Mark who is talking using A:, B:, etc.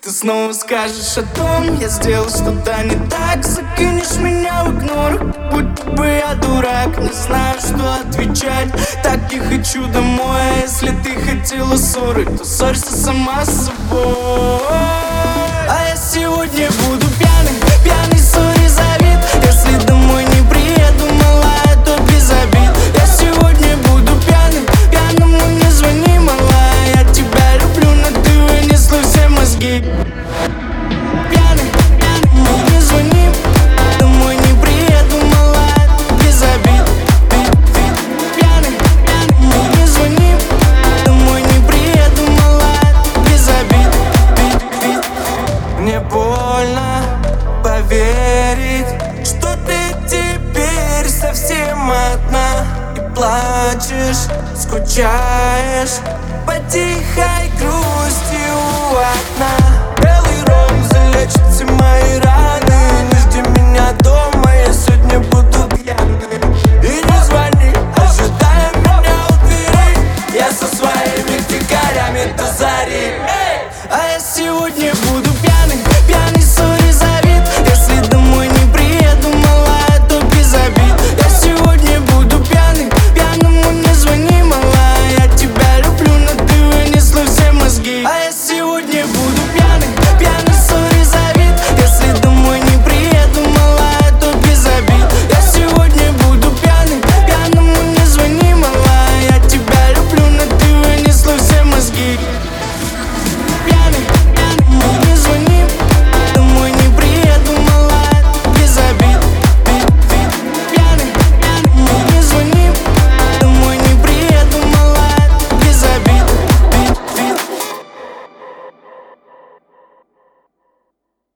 A: Ты снова скажешь о том, я сделал что-то не так. Закинешь меня в игнор, будто бы я дурак. Не знаю, что отвечать, так не хочу домой. А если ты хотела ссоры, то ссорься сама с собой. А я сегодня буду пьяным, пьяный, сори за вид. Если домой не приеду, малая, то без обид. Я сегодня буду пьяным, пьяному не звони, малая. Я тебя люблю, но ты вынесла все мозги. Пьяный, пьяный, не звони. Домой не приеду, малая, без обид. Пьяный, пьяный, не звони. Домой не приеду, малая, без обид. Мне больно поверить, что ты теперь совсем одна. И плачешь, скучаешь по тихой грусти у окна.